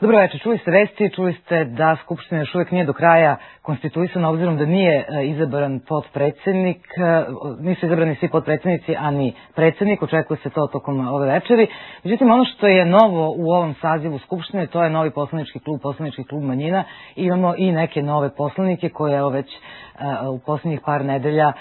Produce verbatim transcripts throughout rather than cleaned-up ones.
Dobro večer, čuli ste vesti, čuli ste da Skupština još uvijek nije do kraja konstituisana, obzirom da nije izabran potpredsjednik, nisu izabrani svi potpredsjednici, a ni predsjednik, očekuje se to tokom ove večeri. Međutim, ono što je novo u ovom sazivu Skupštine, to je novi poslanički klub, poslanički klub manjina. Imamo i neke nove poslanike koje evo već u posljednjih par nedelja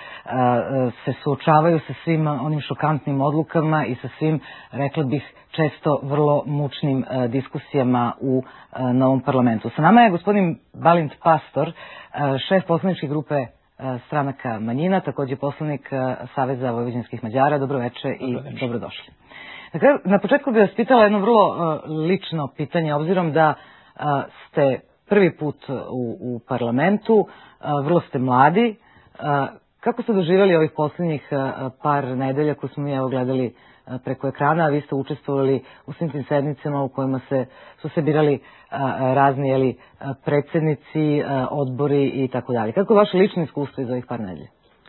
se suočavaju sa svim onim šokantnim odlukama i sa svim, rekla bih, često vrlo mučnim diskusijama u novom parlamentu. Sa nama je gospodin Balint Pastor, šef poslaničke grupe stranaka manjina, također poslanik Saveza vojvođanskih Mađara. Dobro večer i dobrodošli. Dakle, na početku bih vas pitala jedno vrlo lično pitanje, obzirom da ste prvi put u, u parlamentu, vrlo ste mladi. Kako ste doživjeli ovih posljednjih par nedelja koje smo mi evo gledali preko ekrana, a vi ste učestvovali u svim tim sednicama u kojima se, su se birali razni jeli, predsjednici, odbori i tako dalje. Kako je vaše lično iskustvo iz ovih par nedelja?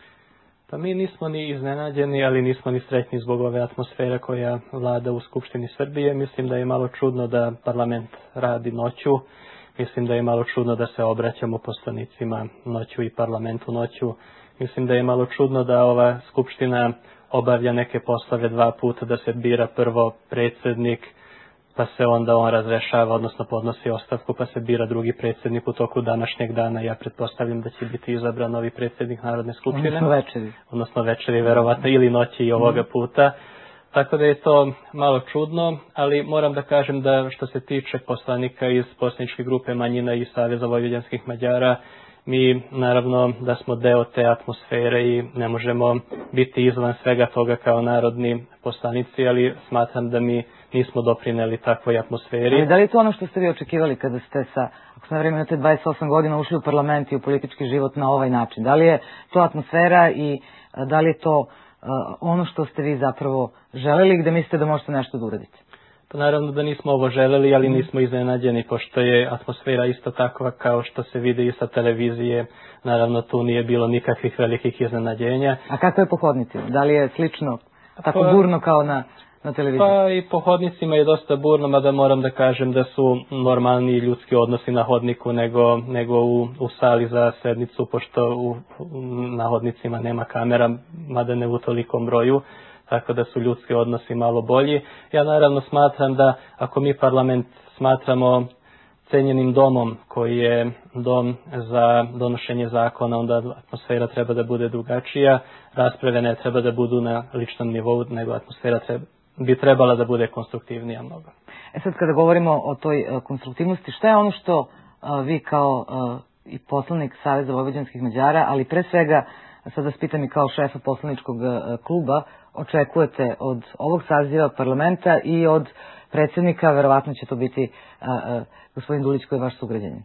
Pa mi nismo ni iznenađeni, ali nismo ni sretni zbog ove atmosfere koja vlada u Skupštini Srbije. Mislim da je malo čudno da parlament radi noću. Mislim da je malo čudno da se obraćamo poslanicima noću i parlamentu noću. Mislim da je malo čudno da ova Skupština obavlja neke poslove dva puta, da se bira prvo predsjednik, pa se onda on razrešava, odnosno podnosi ostavku, pa se bira drugi predsjednik u toku današnjeg dana. Ja pretpostavljam da će biti izabran novi predsjednik Narodne skupštine. Odnosno večeri. Odnosno večeri, verovatno, ili noći i ovoga puta. Tako da je to malo čudno, ali moram da kažem da što se tiče poslanika iz poslaničke grupe manjina i Saveza vojvođanskih Mađara, mi naravno da smo deo te atmosfere i ne možemo biti izvan svega toga kao narodni poslanici, ali smatram da mi nismo doprineli takvoj atmosferi. Ali da li je to ono što ste vi očekivali kada ste sa, ako sam vremena te dvadeset osam godina ušli u parlament i u politički život na ovaj način? Da li je to atmosfera i da li je to uh, ono što ste vi zapravo želeli, gde mislite da možete nešto da uradite? Pa naravno da nismo ovo želeli, ali nismo iznenađeni, pošto je atmosfera isto takva kao što se vidi i sa televizije. Naravno tu nije bilo nikakvih velikih iznenađenja. A kako je po hodnicima? Da li je slično, tako pa, burno kao na, na televiziji? Pa i po hodnicima je dosta burno, mada moram da kažem da su normalni ljudski odnosi na hodniku nego, nego u, u sali za sednicu, pošto u, na hodnicima nema kamera, mada ne u tolikom broju. Tako da su ljudski odnosi malo bolji. Ja naravno smatram da ako mi parlament smatramo cenjenim domom koji je dom za donošenje zakona, onda atmosfera treba da bude drugačija. Rasprave ne treba da budu na ličnom nivou, nego atmosfera treba, bi trebala da bude konstruktivnija mnogo. E sad kada govorimo o toj uh, konstruktivnosti, šta je ono što uh, vi kao uh, i poslanik Saveza vojvođanskih Mađara, ali pre svega sad vas pitam i kao šefa poslaničkog uh, kluba, očekujete od ovog saziva parlamenta i od predsjednika, verovatno će to biti a, a, gospodin Dulić koji je vaš sugrađanin?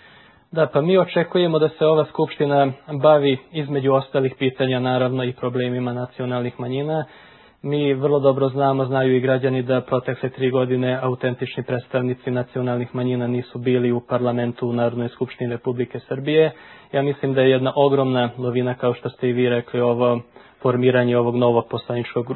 Da, pa mi očekujemo da se ova skupština bavi između ostalih pitanja, naravno i problemima nacionalnih manjina. Mi vrlo dobro znamo, znaju i građani da protekle tri godine autentični predstavnici nacionalnih manjina nisu bili u parlamentu u Narodnoj skupštini Republike Srbije. Ja mislim da je jedna ogromna novina, kao što ste i vi rekli, ovo formiranje ovog novog poslaničkog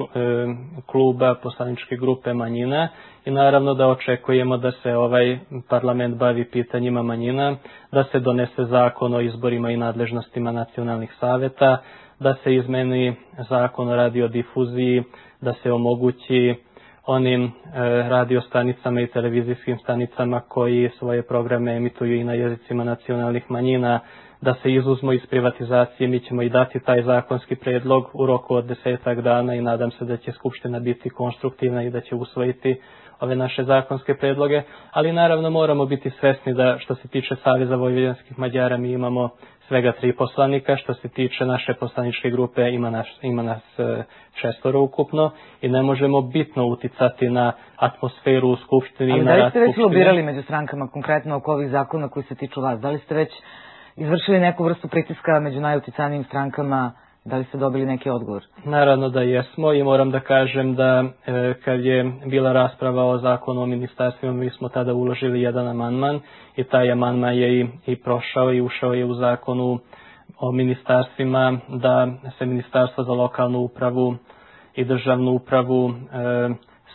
kluba, poslaničke grupe manjina i naravno da očekujemo da se ovaj parlament bavi pitanjima manjina, da se donese zakon o izborima i nadležnostima nacionalnih saveta, da se izmeni zakon o radiodifuziji, da se omogući onim radiostanicama i televizijskim stanicama koji svoje programe emituju i na jezicima nacionalnih manjina, da se izuzmo iz privatizacije. Mi ćemo i dati taj zakonski predlog u roku od desetak dana i nadam se da će Skupština biti konstruktivna i da će usvojiti ove naše zakonske predloge, ali naravno moramo biti svesni da što se tiče Saveza vojvođanskih Mađara mi imamo svega tri poslanika, što se tiče naše poslaničke grupe ima, naš, ima nas šestoro ukupno i ne možemo bitno uticati na atmosferu u Skupštini. Ali na da li ste već lobirali među strankama konkretno oko ovih zakona koji se tiču vas? Da li ste već izvršili neku vrstu pritiska među najuticajnijim strankama? Da li ste dobili neki odgovor? Naravno da jesmo i moram da kažem da e, kad je bila rasprava o zakonu o ministarstvima, mi smo tada uložili jedan amandman i taj amandman je i, i prošao i ušao je u zakonu o ministarstvima da se ministarstvo za lokalnu upravu i državnu upravu e,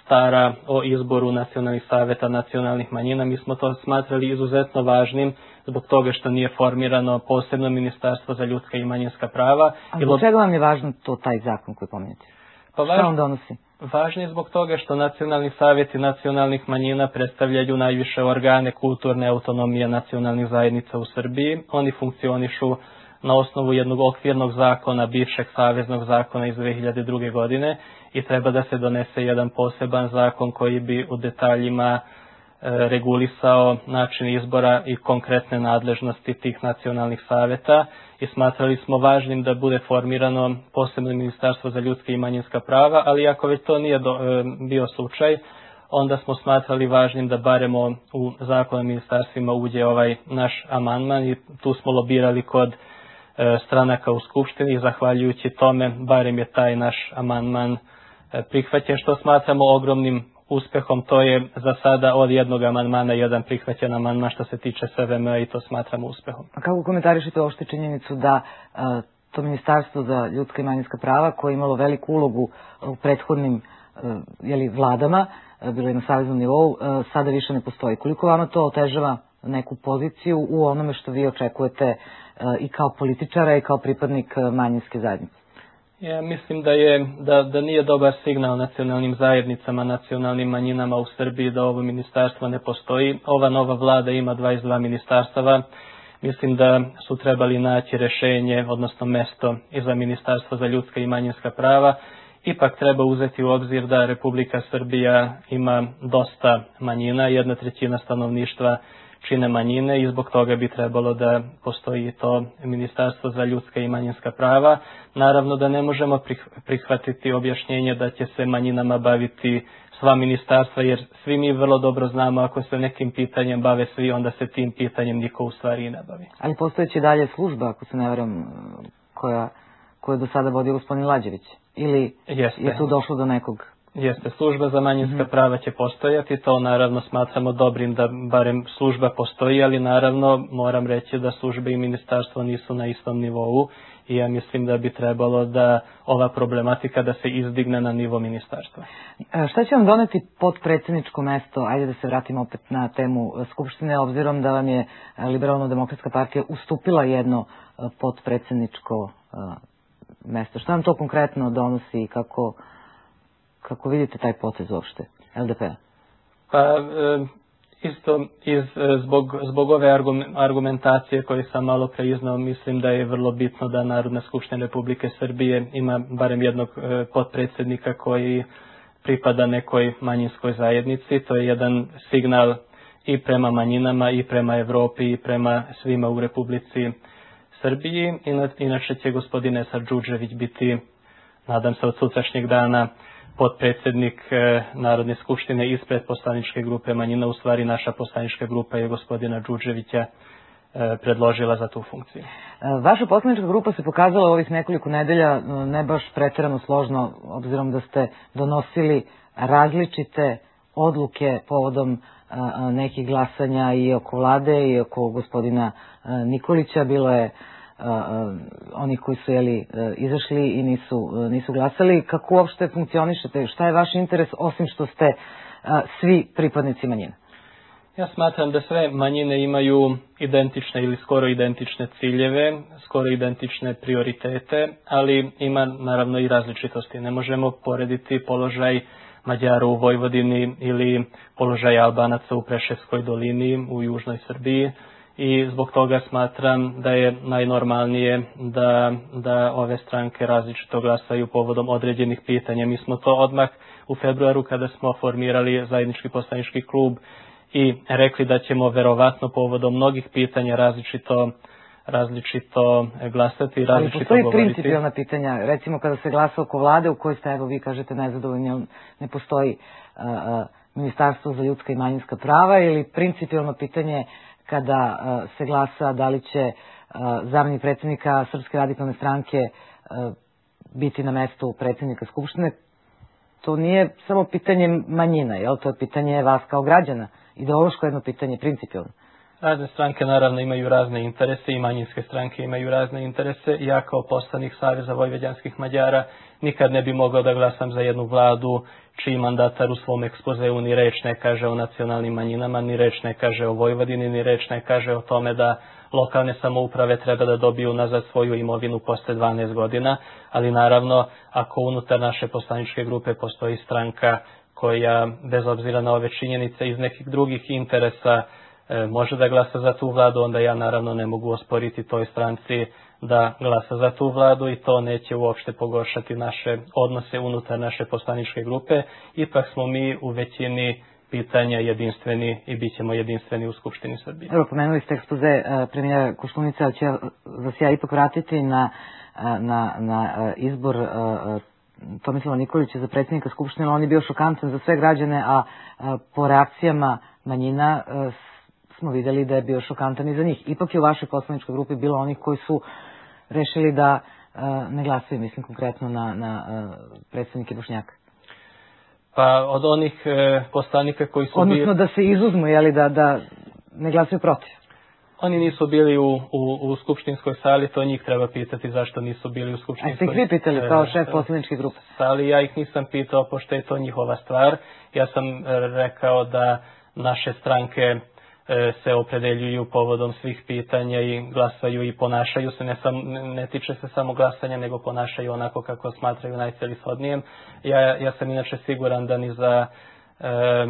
stara o izboru nacionalnih saveta nacionalnih manjina. Mi smo to smatrali izuzetno važnim zbog toga što nije formirano posebno ministarstvo za ljudska i manjinska prava. A zbog čega vam je važno to taj zakon koji pominjete? Pa Šta on donosi? Važno je zbog toga što nacionalni savjeti nacionalnih manjina predstavljaju najviše organe kulturne autonomije nacionalnih zajednica u Srbiji. Oni funkcionišu na osnovu jednog okvirnog zakona, bivšeg saveznog zakona iz dve hiljade druge. godine i treba da se donese jedan poseban zakon koji bi u detaljima e, regulisao način izbora i konkretne nadležnosti tih nacionalnih saveta i smatrali smo važnim da bude formirano posebno ministarstvo za ljudska i manjinska prava, ali ako već to nije do, e, bio slučaj, onda smo smatrali važnim da baremo u zakon o ministarstvima uđe ovaj naš amandman i tu smo lobirali kod stranaka u Skupštini i zahvaljujući tome barem je taj naš amandman prihvaćen, što smatramo ogromnim uspehom. To je za sada od jednog amandmana jedan prihvaćen amandman što se tiče S V M i to smatramo uspehom. A kako komentarišete uopšte činjenicu da a, to ministarstvo za ljudska i manjinska prava koje je imalo veliku ulogu u prethodnim a, jeli, vladama, a, bilo je na saveznom nivou, a, sada više ne postoji? Koliko vama to otežava neku poziciju u onome što vi očekujete i kao političara i kao pripadnik manjinske zajednice? Ja mislim da je da, da nije dobar signal nacionalnim zajednicama, nacionalnim manjinama u Srbiji da ovo ministarstvo ne postoji. Ova nova vlada ima dvadeset dva ministarstava. Mislim da su trebali naći rešenje, odnosno mesto i za ministarstvo za ljudska i manjinska prava. Ipak treba uzeti u obzir da Republika Srbija ima dosta manjina, jedna trećina stanovništva čine manjine i zbog toga bi trebalo da postoji to ministarstvo za ljudska i manjinska prava. Naravno da ne možemo prihvatiti objašnjenje da će se manjinama baviti sva ministarstva, jer svi mi vrlo dobro znamo ako se nekim pitanjem bave svi, onda se tim pitanjem niko u stvari i ne bavi. Ali postojeći dalje služba, ako se ne varam, koja, koja je do sada vodio gospodin Lađević? Ili Jeste. je tu došlo do nekog? Jeste, služba za manjinska prava će postojati, to naravno smatramo dobrim da barem služba postoji, ali naravno moram reći da službe i ministarstvo nisu na istom nivou i ja mislim da bi trebalo da ova problematika da se izdigne na nivo ministarstva. Šta će vam doneti potpredsjedničko mesto? Ajde da se vratimo opet na temu Skupštine, obzirom da vam je Liberalno-demokratska partija ustupila jedno potpredsjedničko mesto. Šta vam to konkretno donosi i kako... Kako vidite taj potez uopšte L D P-a? Pa e, isto iz, zbog, zbog ove argumentacije koje sam malo pre iznao, mislim da je vrlo bitno da Narodna skupština Republike Srbije ima barem jednog e, potpredsjednika koji pripada nekoj manjinskoj zajednici. To je jedan signal i prema manjinama i prema Evropi i prema svima u Republici Srbiji. Inače će gospodin Esad Džudžević biti, nadam se od sutrašnjeg dana, potpredsjednik Narodne skupštine ispred poslaničke grupe manjina. U stvari naša poslanička grupa je gospodina Đurđevića predložila za tu funkciju. Vaša poslanička grupa se pokazala ovih nekoliko nedelja ne baš pretjerano složno, obzirom da ste donosili različite odluke povodom nekih glasanja i oko vlade i oko gospodina Nikolića. Bilo je Uh, uh, oni koji su jeli, uh, izašli i nisu, uh, nisu glasali. Kako uopšte funkcionišete? Šta je vaš interes osim što ste uh, svi pripadnici manjina? Ja smatram da sve manjine imaju identične ili skoro identične ciljeve, skoro identične prioritete, ali ima naravno i različitosti. Ne možemo porediti položaj Mađara u Vojvodini ili položaj Albanaca u Preševskoj dolini u južnoj Srbiji. I zbog toga smatram da je najnormalnije da, da ove stranke različito glasaju povodom određenih pitanja. Mi smo to odmah u februaru kada smo formirali zajednički poslanički klub i rekli da ćemo verovatno povodom mnogih pitanja različito, različito glasati i različito govoriti. Ali postoji principijalna pitanja, recimo kada se glasa oko vlade u kojoj ste, evo vi kažete, nezadovoljni, ne postoji uh, uh, ministarstvo za ljudska i manjinska prava, ili principijalno pitanje kada uh, se glasa da li će uh, zamenik predsjednika Srpske radikalne stranke uh, biti na mestu predsjednika Skupštine, to nije samo pitanje manjina, jel? To je pitanje vas kao građana, ideološko jedno pitanje, principijalno. Razne stranke naravno imaju razne interese i manjinske stranke imaju razne interese. Ja kao poslanik Saveza vojvođanskih Mađara nikad ne bi mogao da glasam za jednu vladu čiji mandatar u svom ekspozeu ni reč ne kaže o nacionalnim manjinama, ni reč ne kaže o Vojvodini, ni reč ne kaže o tome da lokalne samouprave treba da dobiju nazad svoju imovinu posle dvanaest godina, ali naravno ako unutar naše poslaničke grupe postoji stranka koja bez obzira na ove činjenice iz nekih drugih interesa e, može da glasa za tu vladu, onda ja naravno ne mogu osporiti toj stranci da glasa za tu vladu i to neće uopšte pogoršati naše odnose unutar naše poslaničke grupe. Ipak smo mi u većini pitanja jedinstveni i bit ćemo jedinstveni u Skupštini Srbije. Evo, pomenuli ste ekspoze uh, premijera Koštunice, ali ću ja, vas ja ipak vratiti na, na, na izbor uh, Tomislava Nikolića za predsjednika Skupštine. On je bio šokantan za sve građane, a uh, po reakcijama manjina uh, smo vidjeli da je bio šokantan i za njih. Ipak je u vašoj poslaničkoj grupi bilo onih koji su rešili da uh, ne glasaju, mislim konkretno na, na uh, predsjednike Bošnjaka. Pa od onih e, poslanika koji su Odnosno bili... da se izuzmu, jeli, da, da ne glasaju protiv. Oni nisu bili u, u, u skupštinskoj sali, to njih treba pitati zašto nisu bili u skupštinskoj sali. A ste ih vi pitali kao šef poslaničke grupe? Sali, ja ih nisam pitao, pošto je to njihova stvar. Ja sam rekao da naše stranke se opredeljuju povodom svih pitanja i glasaju i ponašaju se, ne, sam, ne tiče se samo glasanja, nego ponašaju onako kako smatraju najcelishodnijem. Ja, ja sam inače siguran da ni za e, e,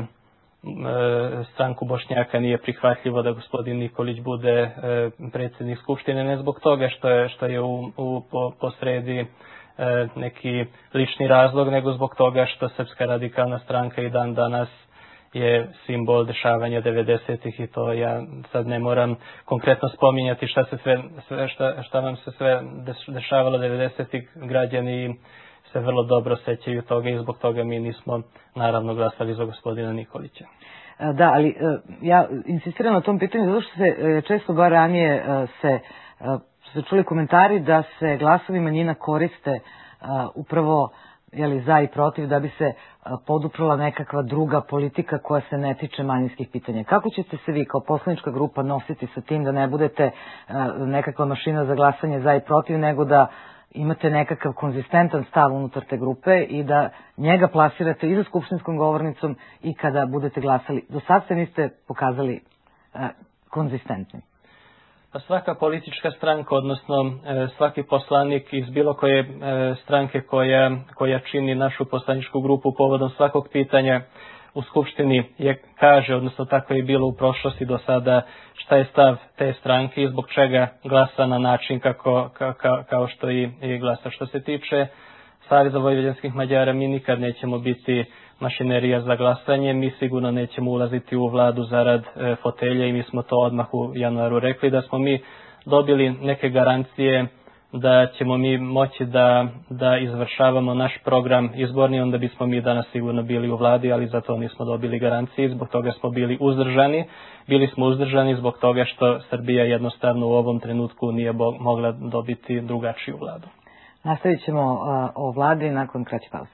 stranku Bošnjaka nije prihvatljivo da gospodin Nikolić bude e, predsjednik Skupštine, ne zbog toga što je, što je u, u, po, po sredi e, neki lični razlog, nego zbog toga što Srpska radikalna stranka i dan danas je simbol dešavanja devedesetih i to ja sad ne moram konkretno spominjati šta se sve, sve šta, šta nam se sve dešavalo devedesetih. Građani se vrlo dobro sećaju toga i zbog toga mi nismo naravno glasali za gospodina Nikolića. Da, ali ja insistiram na tom pitanju zato što se često bar ranije se, se čuli komentari da se glasovi manjina koriste upravo jeli, za i protiv da bi se poduprla nekakva druga politika koja se ne tiče manjinskih pitanja. Kako ćete se vi kao poslanička grupa nositi sa tim da ne budete nekakva mašina za glasanje za i protiv, nego da imate nekakav konzistentan stav unutar te grupe i da njega plasirate i za skupštinskom govornicom i kada budete glasali? Do sad se niste pokazali konzistentni. Pa svaka politička stranka, odnosno svaki poslanik iz bilo koje stranke koja, koja čini našu poslaničku grupu povodom svakog pitanja u Skupštini je kaže, odnosno tako je bilo u prošlosti do sada, šta je stav te stranke i zbog čega glasa na način kako, ka, ka, kao što i, i glasa. Što se tiče Saveza vojvođanskih Mađara, mi nikad nećemo biti mašinerija za glasanje, mi sigurno nećemo ulaziti u vladu zarad e, fotelje i mi smo to odmah u januaru rekli da smo mi dobili neke garancije da ćemo mi moći da, da izvršavamo naš program izborni, onda bismo mi danas sigurno bili u vladi, ali za to nismo dobili garancije, zbog toga smo bili uzdržani. Bili smo uzdržani zbog toga što Srbija jednostavno u ovom trenutku nije mogla dobiti drugačiju vladu. Nastavit ćemo uh, o vladi nakon kraće pauze.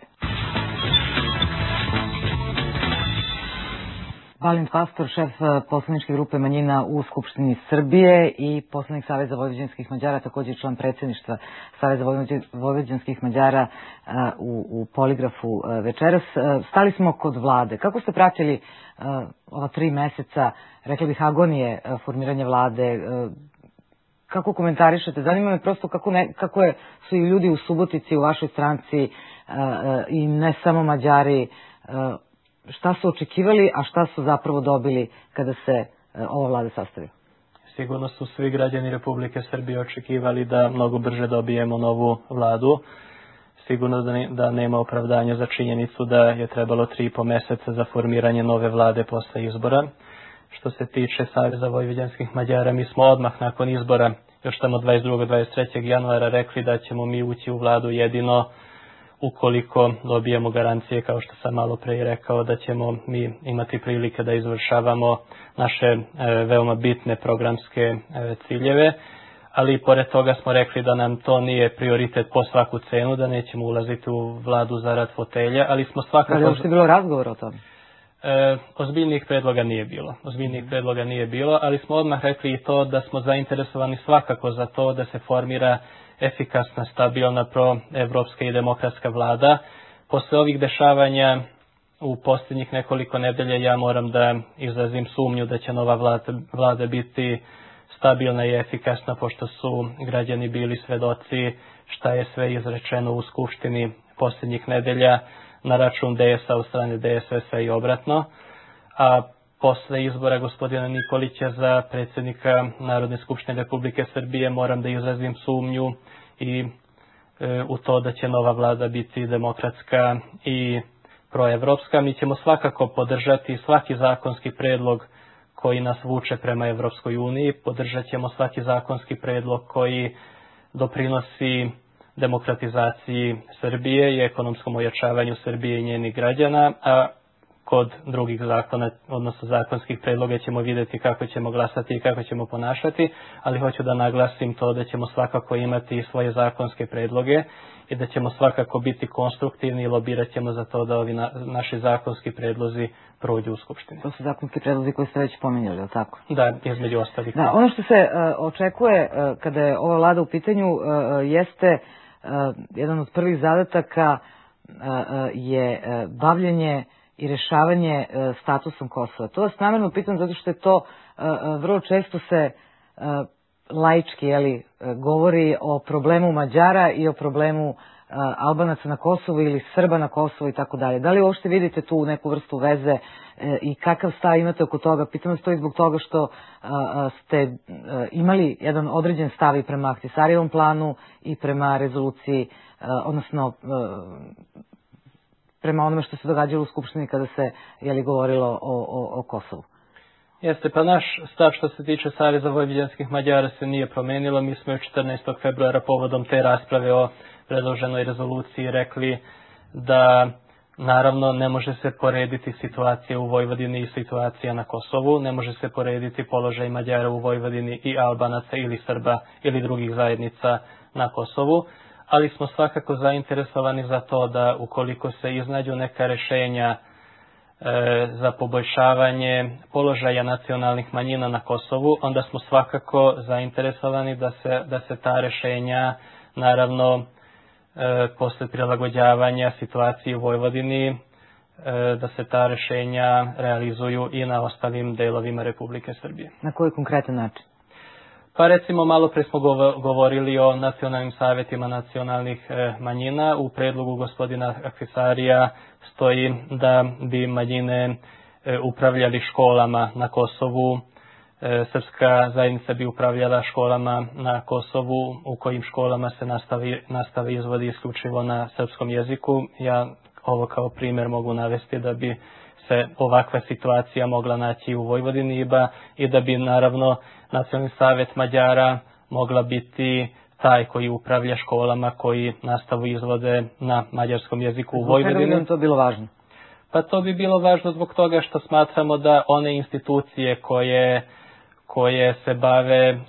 Balint Pastor, šef poslaničke grupe manjina u Skupštini Srbije i poslanik Saveza vojvođanskih Mađara, također član predsjedništva Saveza vojvođanskih Mađara u, u poligrafu večeras. Stali smo kod vlade. Kako ste pratili ova tri meseca, rekla bih, agonije formiranja vlade? Kako komentarišete? Zanima me prosto kako, ne, kako je, su i ljudi u Subotici, u vašoj stranci i ne samo Mađari, šta su očekivali, a šta su zapravo dobili kada se ova vlada sastavi? Sigurno su svi građani Republike Srbije očekivali da mnogo brže dobijemo novu vladu. Sigurno da, ne, da nema opravdanja za činjenicu da je trebalo tri i po meseca za formiranje nove vlade posle izbora. Što se tiče Saveza vojvođanskih Mađara, mi smo odmah nakon izbora, još tamo dvadeset drugog do dvadeset trećeg januara, rekli da ćemo mi ući u vladu jedino ukoliko dobijemo garancije, kao što sam malo pre rekao, da ćemo mi imati prilike da izvršavamo naše e, veoma bitne programske e, ciljeve, ali pored toga smo rekli da nam to nije prioritet po svaku cenu, da nećemo ulaziti u vladu zarad fotelja, ali smo svakako... Ali uopšte bilo razgovor o tome? E, ozbiljnijih predloga nije bilo. Ozbiljnijih predloga nije bilo, ali smo odmah rekli i to da smo zainteresovani svakako za to da se formira efikasna, stabilna, proevropska i demokratska vlada. Posle ovih dešavanja u posljednjih nekoliko nedelja ja moram da izrazim sumnju da će nova vlada, vlada biti stabilna i efikasna, pošto su građani bili svedoci šta je sve izrečeno u Skupštini posljednjih nedelja na račun D S A u strane D S S-a i obratno. A posle izbora gospodina Nikolića za predsjednika Narodne skupštine Republike Srbije moram da izrazim sumnju i e, u to da će nova vlada biti demokratska i proevropska. Mi ćemo svakako podržati svaki zakonski predlog koji nas vuče prema Evropskoj uniji. Podržat ćemo svaki zakonski predlog koji doprinosi demokratizaciji Srbije i ekonomskom ojačavanju Srbije i njenih građana, a kod drugih zakona, odnosno zakonskih predloga ćemo vidjeti kako ćemo glasati i kako ćemo ponašati, ali hoću da naglasim to da ćemo svakako imati svoje zakonske predloge i da ćemo svakako biti konstruktivni i lobirat ćemo za to da ovi na, naši zakonski predlozi prođu u Skupštini. To su zakonski predlozi koji ste već pominjali, je li tako? Da, između ostalih. Da, ono što se uh, očekuje uh, kada je ova vlada u pitanju uh, jeste uh, jedan od prvih zadataka uh, uh, je uh, bavljenje i rešavanje uh, statusom Kosova. To vas namjerno pitam zato što je to uh, uh, vrlo često se uh, laički jeli, uh, govori o problemu Mađara i o problemu uh, Albanaca na Kosovu ili Srba na Kosovu i tako dalje. Da li uopšte vidite tu neku vrstu veze uh, i kakav stav imate oko toga? Pitam vas to i zbog toga što uh, ste uh, imali jedan određen stav i prema Ahtisarijevom planu i prema rezoluciji, uh, odnosno uh, prema onome što se događalo u Skupštini kada se jeli, govorilo o, o, o Kosovu. Jeste, pa naš stav što se tiče Saveza vojvođanskih Mađara se nije promenilo. Mi smo četrnaestog februara povodom te rasprave o predloženoj rezoluciji rekli da naravno ne može se porediti situacija u Vojvodini i situacija na Kosovu, ne može se porediti položaj Mađara u Vojvodini i Albanaca ili Srba ili drugih zajednica na Kosovu, ali smo svakako zainteresovani za to da ukoliko se iznađu neka rešenja e, za poboljšavanje položaja nacionalnih manjina na Kosovu, onda smo svakako zainteresovani da se, da se ta rešenja naravno e, posle prilagođavanja situacije u Vojvodini e, da se ta rešenja realizuju i na ostalim delovima Republike Srbije. Na koji konkretan način? Pa recimo malo pre smo govorili o nacionalnim savjetima nacionalnih e, manjina. U predlogu gospodina Ahtisarija stoji da bi manjine e, upravljali školama na Kosovu. E, srpska zajednica bi upravljala školama na Kosovu u kojim školama se nastavi, nastavi izvodi isključivo na srpskom jeziku. Ja ovo kao primjer mogu navesti da bi se ovakva situacija mogla naći u Vojvodini i da bi naravno Nacionalni savjet Mađara mogla biti taj koji upravlja školama koji nastavu izvode na mađarskom jeziku u Vojvodini. Zbog čega bi to bilo važno? Pa to bi bilo važno zbog toga što smatramo da one institucije koje, koje se bave e,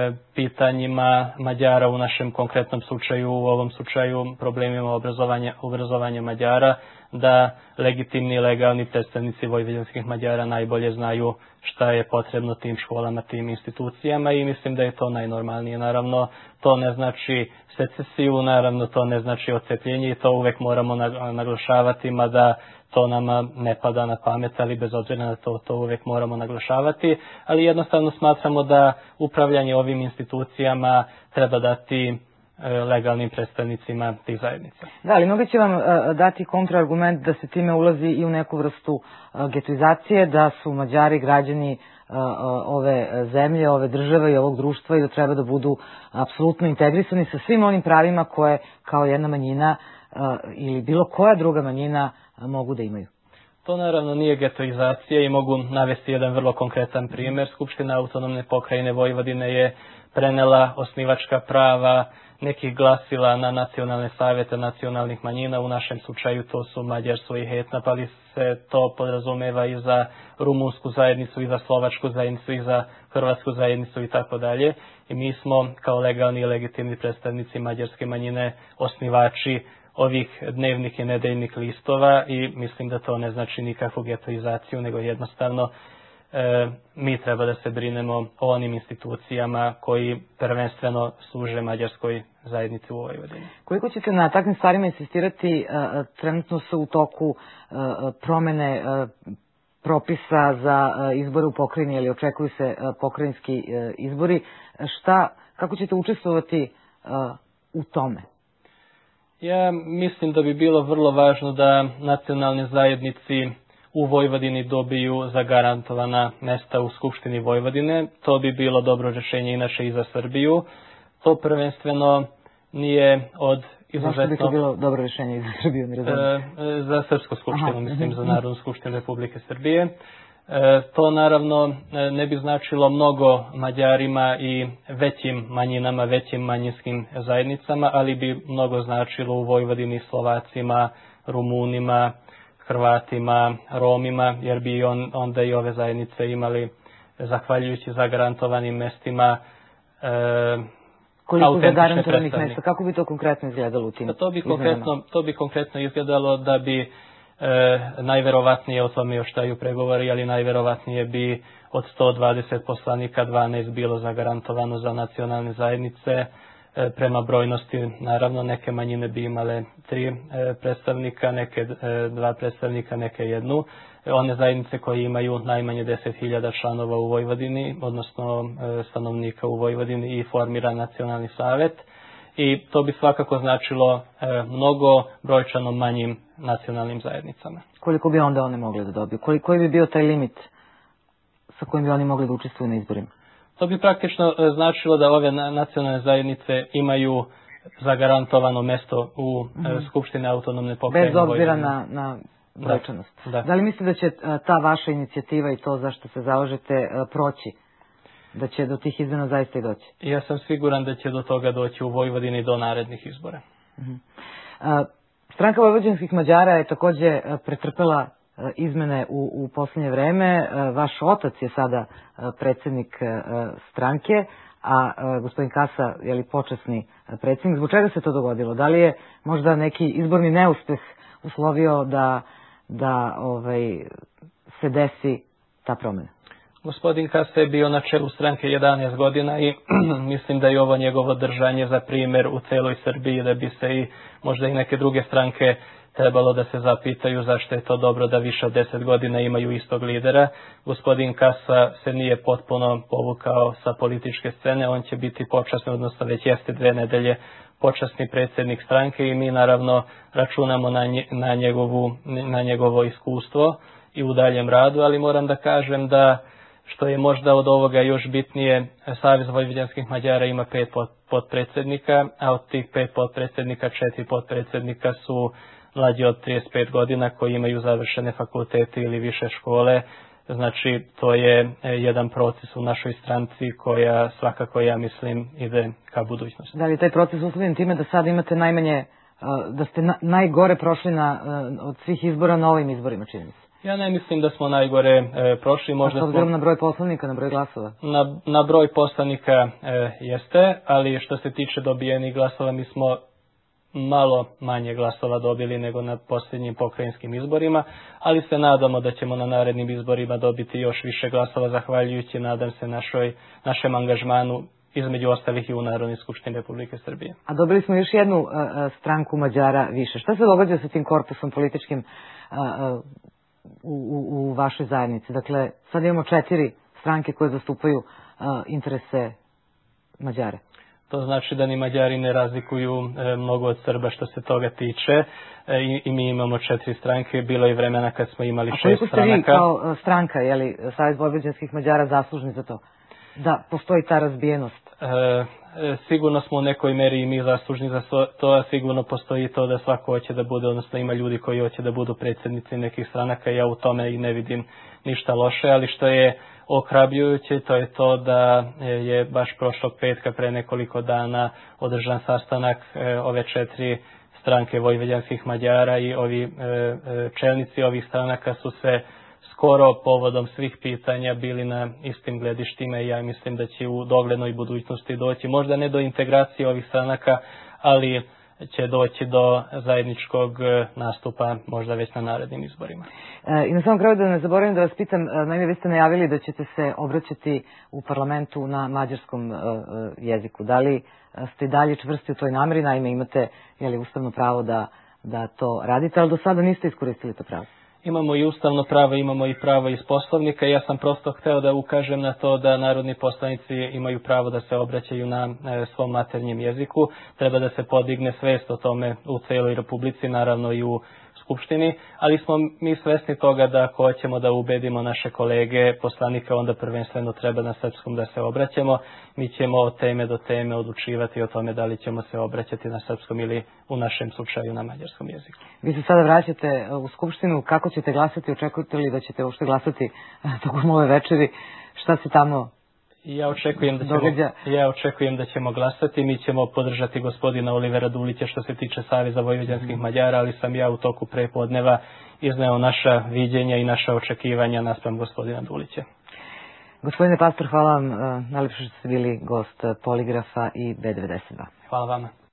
pitanjima Mađara u našem konkretnom slučaju, u ovom slučaju problemima obrazovanja, obrazovanja Mađara, da legitimni i legalni predstavnici vojvođanskih Mađara najbolje znaju šta je potrebno tim školama, tim institucijama i mislim da je to najnormalnije. Naravno, to ne znači secesiju, naravno to ne znači odcepljenje i to uvek moramo naglašavati, mada to nama ne pada na pamet, ali bez obzira na to, to uvek moramo naglašavati, ali jednostavno smatramo da upravljanje ovim institucijama treba dati legalnim predstavnicima tih zajednica. Da, ali mnogi će vam uh, dati kontraargument da se time ulazi i u neku vrstu uh, getoizacije, da su Mađari građani uh, uh, ove zemlje, ove države i ovog društva i da treba da budu apsolutno integrisani sa svim onim pravima koje kao jedna manjina uh, ili bilo koja druga manjina uh, mogu da imaju. To naravno nije getoizacija i mogu navesti jedan vrlo konkretan primjer. Skupština autonomne pokrajine Vojvodine je prenela osnivačka prava nekih glasila na nacionalne savjete nacionalnih manjina. U našem slučaju to su mađarstvo i Hetnap, ali se to podrazumeva i za rumunsku zajednicu, i za slovačku zajednicu, i za hrvatsku zajednicu i tako dalje. I mi smo kao legalni i legitimni predstavnici mađarske manjine osnivači ovih dnevnih i nedeljnih listova i mislim da to ne znači nikakvu getoizaciju, nego jednostavno e, mi treba da se brinemo o onim institucijama koji prvenstveno služe mađarskoj zajednici u Vojvodini. Koliko ćete na takvim stvarima insistirati? Trenutno su u toku promene propisa za izbore u pokrajini, ili očekuju se pokrajinski izbori. Šta, kako ćete učestvovati u tome? Ja mislim da bi bilo vrlo važno da nacionalne zajednici u Vojvodini dobiju zagarantovana mesta u Skupštini Vojvodine. To bi bilo dobro rješenje inače i za Srbiju. To prvenstveno nije od izuzetno... Zašto bi to bilo dobro rješenje i za Srbiju? Ne razumijem. E, za Srpsku skupštinu, Aha. mislim, za Narodnu skupštinu Republike Srbije. E, to naravno ne bi značilo mnogo Mađarima i većim manjinama, većim manjinskim zajednicama, ali bi mnogo značilo u Vojvodini Slovacima, Rumunima, Hrvatima, Romima, jer bi on, onda i ove zajednice imali, zahvaljujući zagarantovanim mestima, e, koliko zagarantovanih mesta? Kako bi to konkretno izgledalo u tim to bi konkretno, to bi konkretno izgledalo da bi e, najverovatnije, o tome još traju pregovori, ali najverovatnije bi od sto dvadeset poslanika dvanaest bilo zagarantovano za nacionalne zajednice. E, prema brojnosti, naravno, neke manjine bi imale tri e, predstavnika, neke e, dva predstavnika, neke jednu. E, one zajednice koje imaju najmanje deset hiljada članova u Vojvodini, odnosno e, stanovnika u Vojvodini, i formira nacionalni savet. I to bi svakako značilo e, mnogo brojčano manjim nacionalnim zajednicama. Koliko bi onda one mogle da dobiju? Koji, koji bi bio taj limit sa kojim bi oni mogli da učestvuju na izborima? To bi praktično značilo da ove nacionalne zajednice imaju zagarantovano mesto u mm-hmm. Skupštini autonomne pokrajine Vojvodine. Bez obzira na, na brojčanost. Da, da. Da li mislite da će ta vaša inicijativa i to za što se zalažete proći? Da će do tih izmena zaista i doći? Ja sam siguran da će do toga doći u Vojvodini do narednih izbora. Mm-hmm. Stranka vojvođanskih Mađara je takođe pretrpela izmene u, u posljednje vreme. Vaš otac je sada predsjednik stranke, a gospodin Kasa je li počasni predsjednik. Zbog čega se to dogodilo? Da li je možda neki izborni neuspeh uslovio da, da ovaj, se desi ta promjena? Gospodin Kasa je bio na čelu stranke jedanaest godina i mislim da je ovo njegovo držanje za primjer u celoj Srbiji, da bi se i možda i neke druge stranke trebalo da se zapitaju zašto je to dobro da više od deset godina imaju istog lidera. Gospodin Kasa se nije potpuno povukao sa političke scene, on će biti počasni, odnosno već jeste dve nedelje počasni predsjednik stranke i mi naravno računamo na, nje, na, njegovu, na njegovo iskustvo i u daljem radu, ali moram da kažem da što je možda od ovoga još bitnije, Savez vojvođanskih Mađara ima pet potpredsjednika, a od tih pet potpredsjednika četiri potpredsjednika su mlađi od trideset pet godina koji imaju završene fakultete ili više škole. Znači, to je jedan proces u našoj stranci koja svakako, ja mislim, ide ka budućnosti. Da li taj proces uslovljen time da sad imate najmanje, da ste najgore prošli na, od svih izbora na ovim izborima, čini mi se? Ja ne mislim da smo najgore e, prošli. Možda s obzirom na broj poslanika, na broj glasova? Na, na broj poslanika e, jeste, ali što se tiče dobijenih glasova, mi smo malo manje glasova dobili nego na posljednjim pokrajinskim izborima, ali se nadamo da ćemo na narednim izborima dobiti još više glasova, zahvaljujući, nadam se, našoj, našem angažmanu, između ostalih i u Narodnoj skupštini Republike Srbije. A dobili smo još jednu uh, stranku Mađara više. Šta se događa sa tim korpusom političkim uh, uh, u, u, u vašoj zajednici? Dakle, sad imamo četiri stranke koje zastupaju uh, interese Mađare. To znači da ni Mađari ne razlikuju e, mnogo od Srba što se toga tiče e, i, i mi imamo četiri stranke, bilo je vremena kad smo imali šest stranaka. A koliko ste vi kao stranka, je li Savez vojvođanskih Mađara zaslužni za to? Da postoji ta razbijenost? E, e, sigurno smo u nekoj meri i mi zaslužni za to, a sigurno postoji to da svako hoće da bude, odnosno ima ljudi koji hoće da budu predsjednici nekih stranaka, ja u tome i ne vidim ništa loše, ali što je ohrabrujuće, to je to da je baš prošlog petka pre nekoliko dana održan sastanak e, ove četiri stranke vojvođanskih Mađara i ovi e, čelnici ovih stranaka su se skoro povodom svih pitanja bili na istim gledištima i ja mislim da će u doglednoj budućnosti doći možda ne do integracije ovih stranaka, ali će doći do zajedničkog nastupa možda već na narednim izborima. I na samom kraju da ne zaboravim da vas pitam, naime vi ste najavili da ćete se obraćati u parlamentu na mađarskom jeziku. Da li ste dalje čvrsti u toj nameri, naime imate jeli, ustavno pravo da, da to radite, ali do sada niste iskoristili to pravo? Imamo i ustavno pravo, imamo i pravo iz Poslovnika. Ja sam prosto hteo da ukažem na to da narodni poslanici imaju pravo da se obraćaju na svom maternjem jeziku. Treba da se podigne svest o tome u celoj Republici, naravno i u Skupštini, ali smo mi svesni toga da ako hoćemo da ubedimo naše kolege poslanike, onda prvenstveno treba na srpskom da se obraćamo. Mi ćemo od teme do teme odlučivati o tome da li ćemo se obraćati na srpskom ili u našem slučaju na mađarskom jeziku. Vi se sada vraćate u Skupštinu, kako ćete glasati, očekujete li da ćete uopšte glasati tokom ove večeri, šta se tamo Ja očekujem, da ćemo, ja očekujem da ćemo glasati, mi ćemo podržati gospodina Olivera Dulića što se tiče Saveza vojvođanskih Mađara, ali sam ja u toku prepodneva izneo naša viđenja i naša očekivanja naspram gospodina Dulića. Gospodine Pastor, hvala vam najlepše što ste bili gost Poligrafa i B devedeset dva. Hvala vama.